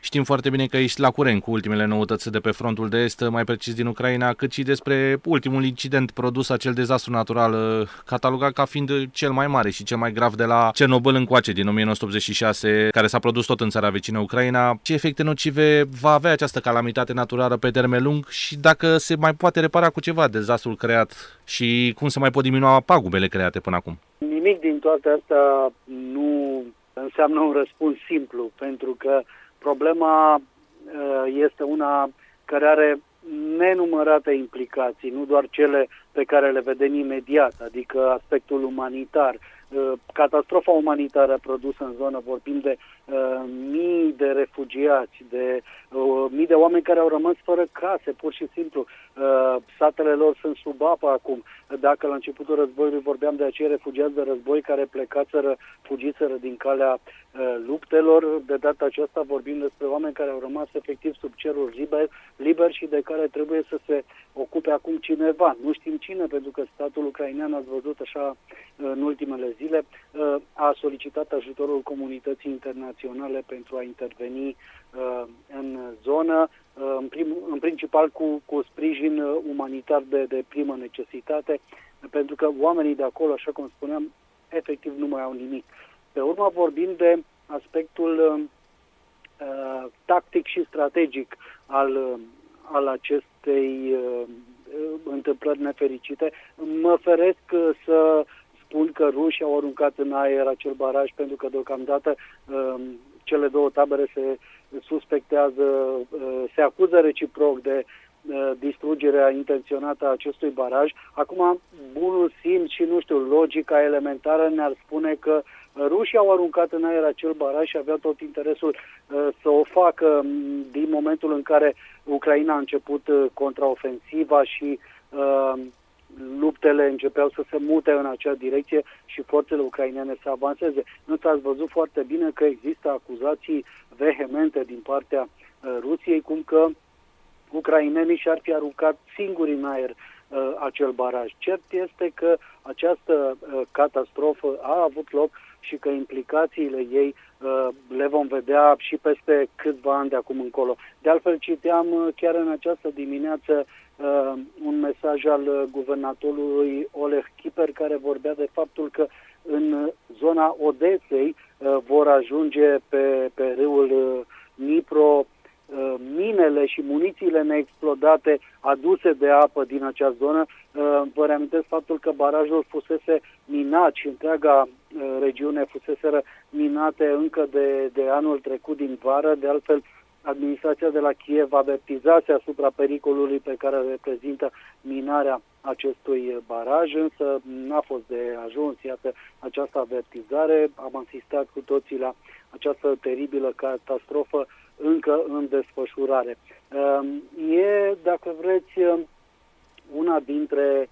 Știm foarte bine că ești la curent cu ultimele noutăți de pe frontul de est, mai precis din Ucraina, cât și despre ultimul incident produs, acel dezastru natural catalogat ca fiind cel mai mare și cel mai grav de la Cernobâl încoace din 1986, care s-a produs tot în țara vecină Ucraina. Ce efecte nocive va avea această calamitate naturală pe termen lung și dacă se mai poate repara cu ceva dezastrul creat și cum se mai pot diminua pagubele create până acum? Nimic din toate astea nu înseamnă un răspuns simplu, pentru că problema este una care are nenumărate implicații, nu doar cele pe care le vedem imediat, adică aspectul umanitar. Catastrofa umanitară produsă în zonă, vorbim de mii de refugiați, de mii de oameni care au rămas fără case, pur și simplu. Satele lor sunt sub apă acum. Dacă la începutul războiului vorbeam de acei refugiați de război care fugiseră din calea luptelor, de data aceasta vorbim despre oameni care au rămas efectiv sub cerul liber și de care trebuie să se ocupe acum cineva. Nu știm cine, pentru că statul ucrainean, ați văzut așa în ultimele zile, a solicitat ajutorul comunității internaționale pentru a interveni în zonă, în principal cu sprijin umanitar de primă necesitate, pentru că oamenii de acolo, așa cum spuneam, efectiv nu mai au nimic. Pe urmă vorbim de aspectul tactic și strategic al acestei întâmplări nefericite. Mă feresc să spun că rușii au aruncat în aer acel baraj, pentru că deocamdată cele două tabere se suspectează, se acuză reciproc de distrugerea intenționată a acestui baraj. Acum, bunul simț și, nu știu, logica elementară ne-ar spune că rușii au aruncat în aer acel baraj și aveau tot interesul să o facă din momentul în care Ucraina a început contraofensiva și luptele începeau să se mute în acea direcție și forțele ucrainene să avanseze. Însă ați văzut foarte bine că există acuzații vehemente din partea Rusiei, cum că ucrainenii și-ar fi aruncat singuri în aer acel baraj. Cert este că această catastrofă a avut loc și că implicațiile ei le vom vedea și peste câțiva ani de acum încolo. De altfel, citeam chiar în această dimineață un mesaj al guvernatorului Oleg Kiper, care vorbea de faptul că în zona Odesei vor ajunge pe râul Dnipro minele și munițiile neexplodate aduse de apă din acea zonă. Vă reamintesc faptul că barajul fusese minat și întreaga regiune fuseseră minate încă de anul trecut din vară. De altfel, administrația de la Kiev avertizase asupra pericolului pe care reprezintă minarea acestui baraj, însă n-a fost de ajuns, iată, această avertizare. Am asistat cu toții la această teribilă catastrofă încă în desfășurare. E, dacă vreți, una dintre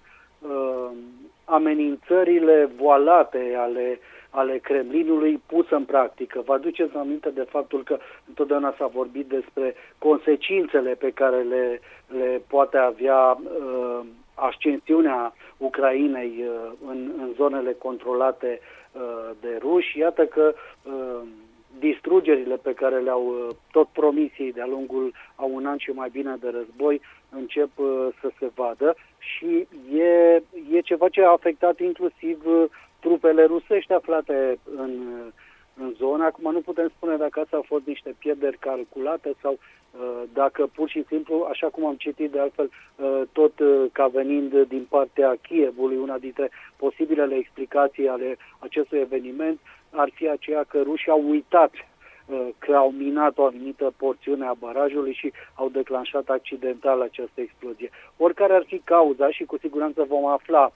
amenințările voalate ale Kremlinului pusă în practică. Vă aduceți aminte de faptul că întotdeauna s-a vorbit despre consecințele pe care le poate avea ascensiunea Ucrainei în zonele controlate de ruși. Iată că distrugerile pe care le-au tot promisiei de-a lungul a un an și mai bine de război încep să se vadă și e ceva ce a afectat inclusiv trupele rusești aflate în zonă. Acum nu putem spune dacă astea au fost niște pierderi calculate sau dacă pur și simplu, așa cum am citit de altfel, tot ca venind din partea Kievului, una dintre posibilele explicații ale acestui eveniment ar fi aceea că rușii au uitat că au minat o anumită porțiune a barajului și au declanșat accidental această explozie. Oricare ar fi cauza, și cu siguranță vom afla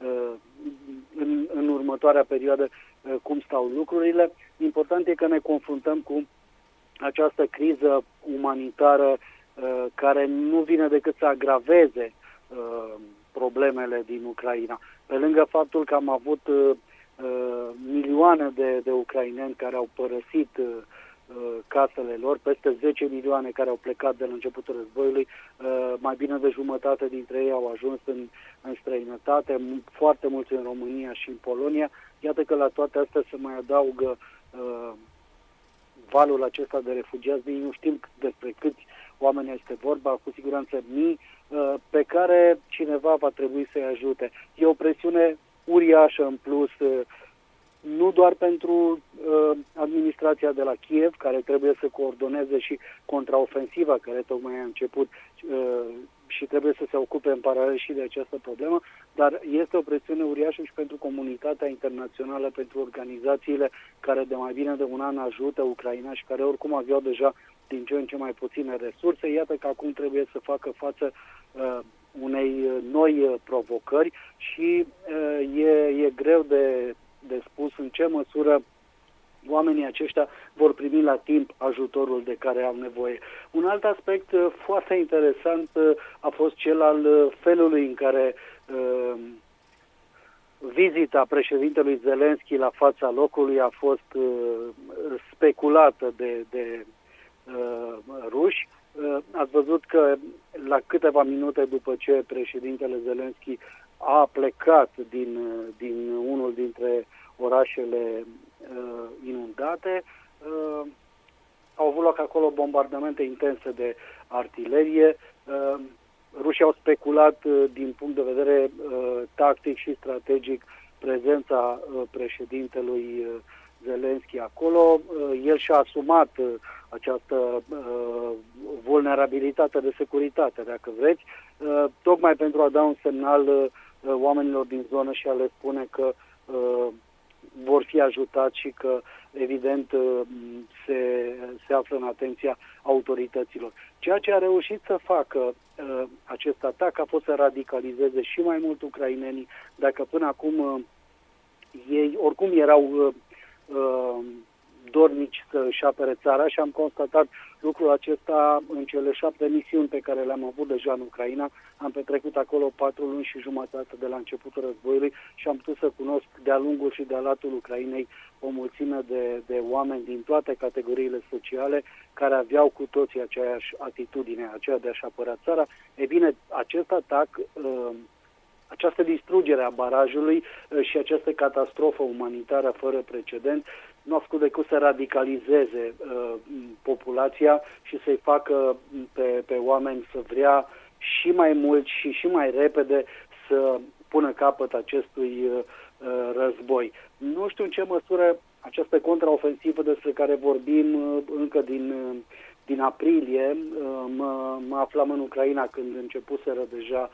în următoarea perioadă cum stau lucrurile, important e că ne confruntăm cu această criză umanitară care nu vine decât să agraveze problemele din Ucraina. Pe lângă faptul că am avut milioane de ucraineni care au părăsit casele lor, peste 10 milioane care au plecat de la începutul războiului, mai bine de jumătate dintre ei au ajuns în străinătate, foarte mulți în România și în Polonia. Iată că la toate astea se mai adaugă valul acesta de refugiați, nu știm despre câți oameni este vorba, cu siguranță mii, pe care cineva va trebui să-i ajute. E o presiune uriașă în plus, nu doar pentru administrația de la Kiev, care trebuie să coordoneze și contraofensiva care tocmai a început și trebuie să se ocupe în paralel și de această problemă, dar este o presiune uriașă și pentru comunitatea internațională, pentru organizațiile care de mai bine de un an ajută Ucraina și care oricum aveau deja din ce în ce mai puține resurse. Iată că acum trebuie să facă față unei noi provocări și e greu de spus în ce măsură oamenii aceștia vor primi la timp ajutorul de care au nevoie. Un alt aspect foarte interesant a fost cel al felului în care vizita președintelui Zelenski la fața locului a fost speculată de ruși. Ați văzut că la câteva minute după ce președintele Zelenski a plecat din unul dintre orașele inundate, au avut loc acolo bombardamente intense de artilerie. Rușii au speculat din punct de vedere tactic și strategic prezența președintelui Zelenski acolo. El și-a asumat această vulnerabilitate de securitate, dacă vreți, tocmai pentru a da un semnal oamenilor din zonă și a le spune că vor fi ajutați și că, evident, se află în atenția autorităților. Ceea ce a reușit să facă acest atac a fost să radicalizeze și mai mult ucrainenii. Dacă până acum ei oricum erau dornici să-și apere țara și am constatat lucrul acesta în cele 7 misiuni pe care le-am avut deja în Ucraina. Am petrecut acolo 4 luni și jumătate de la începutul războiului și am putut să cunosc de-a lungul și de-a latul Ucrainei o mulțime de oameni din toate categoriile sociale care aveau cu toții aceeași atitudine, aceea de a-și apăra țara. E bine, acest atac, această distrugere a barajului și această catastrofă umanitară fără precedent nu a făcut decât să radicalizeze populația și să-i facă pe oameni să vrea și mai mult și mai repede să pună capăt acestui război. Nu știu în ce măsură această contraofensivă despre care vorbim încă din aprilie, mă aflam în Ucraina când începuseră deja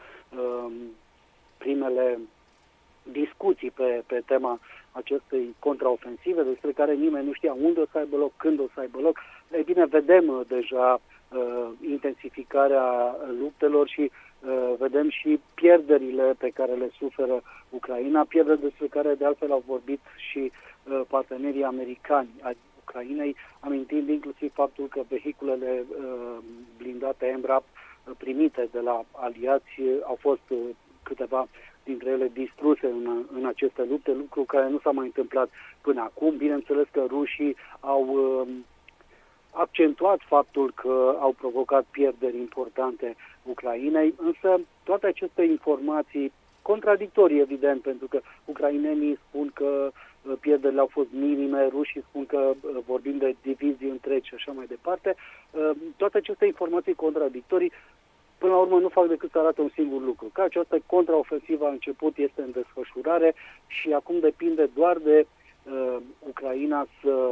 primele discuții pe tema acestei contraofensive, despre care nimeni nu știa unde o să aibă loc, când o să aibă loc. Ei bine, vedem deja intensificarea luptelor și vedem și pierderile pe care le suferă Ucraina, pierderi despre care de altfel au vorbit și partenerii americani ai Ucrainei, amintind inclusiv faptul că vehiculele blindate MRAP primite de la aliați au fost câteva dintre ele distruse în aceste lupte, lucru care nu s-a mai întâmplat până acum. Bineînțeles că rușii au accentuat faptul că au provocat pierderi importante Ucrainei, însă toate aceste informații contradictorii, evident, pentru că ucrainenii spun că pierderile au fost minime, rușii spun că vorbim de divizii întregi și așa mai departe. Toate aceste informații contradictorii până la urmă nu fac decât să arate un singur lucru, că această contraofensivă a început, este în desfășurare și acum depinde doar de Ucraina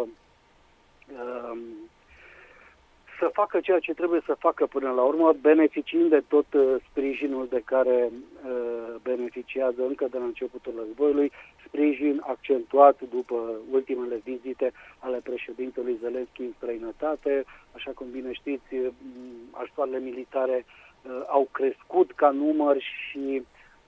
să facă ceea ce trebuie să facă până la urmă, beneficiind de tot sprijinul de care beneficiază încă de la începutul războiului, sprijin accentuat după ultimele vizite ale președintelui Zelenski în străinătate. Așa cum bine știți, ajutoarele militare au crescut ca număr și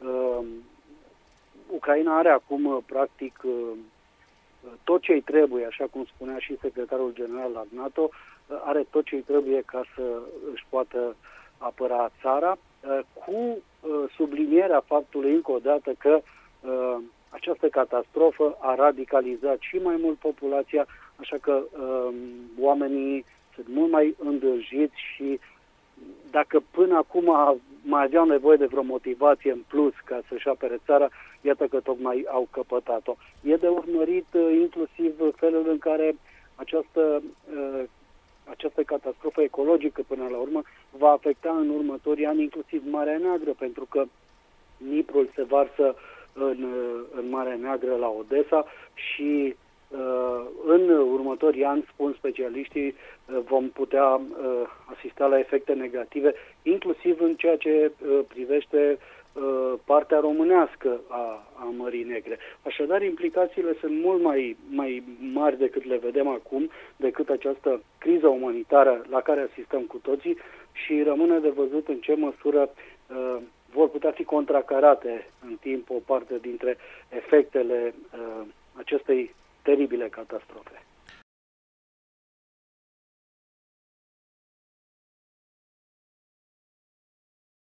Ucraina are acum practic tot ce îi trebuie, așa cum spunea și secretarul general al NATO, are tot ce îi trebuie ca să își poată apăra țara, cu sublinierea faptului încă o dată că această catastrofă a radicalizat și mai mult populația, așa că oamenii sunt mult mai îndrăjiți și dacă până acum mai aveau nevoie de vreo motivație în plus ca să-și apere țara, iată că tocmai au căpătat-o. E de urmărit inclusiv felul în care această catastrofă ecologică până la urmă va afecta în următorii ani inclusiv Marea Neagră, pentru că Niprul se varsă în Marea Neagră la Odessa și în următorii ani, spun specialiștii, vom putea asista la efecte negative, inclusiv în ceea ce privește partea românească a Mării Negre. Așadar, implicațiile sunt mult mai mari decât le vedem acum, decât această criză umanitară la care asistăm cu toții și rămâne de văzut în ce măsură vor putea fi contracarate în timp o parte dintre efectele acestei teribile catastrofe.